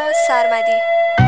سرمدی.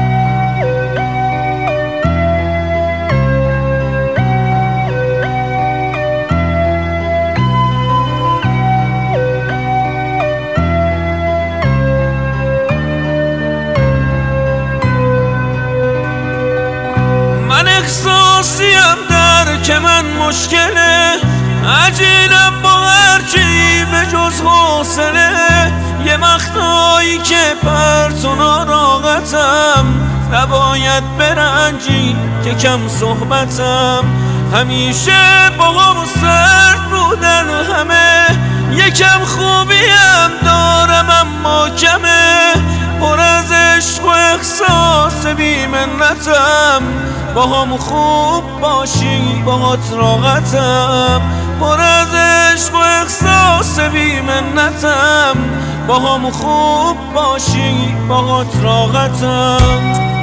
من احساسیم درک من مشکله، عجیلم با هرچی به جز حوصله. یه وقتایی که پرت و ناراحتم، نباید برنجی که کم صحبتم. همیشه با هم سرد بودن همه، یکم خوبیم دارم اما کمه. پر از عشق و احساس بی منتم، با هم خوب باشی باهات راحتم. پر از عشق و احساس بی منتم، با هم خوب باشی باهات راحتم.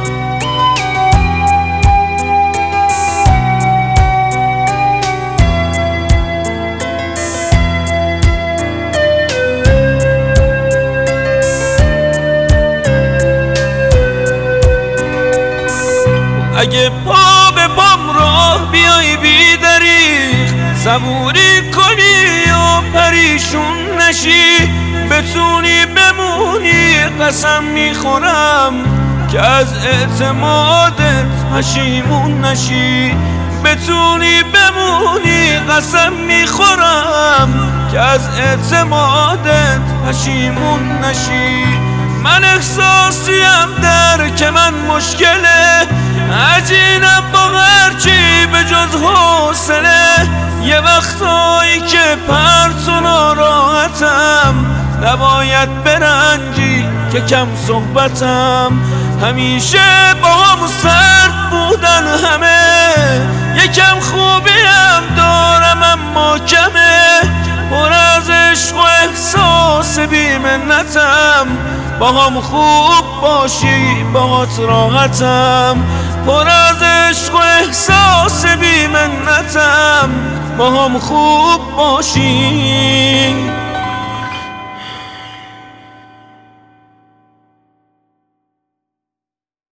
اگه پا به پام راه بیای بی دریغ، صبوری کنی و پریشون نشی، بتونی بمونی قسم میخورم که از اعتمادت پشیمون نشی. بتونی بمونی قسم میخورم که از اعتمادت پشیمون نشی. من احساسیم درک من مشکله، عجینم با هرچی به جز حوصله. یه وقتایی که پرت و ناراحتم، نباید برنجی که کم صحبتم. همیشه با هم سرد بودن همه، یکم خوبیم دارم اما کمه. پر از عشق و احساس بی منتم، با هم خوب باشی باهات راحتم. پر از عشق و احساس بی منتم، با هم خوب باشی.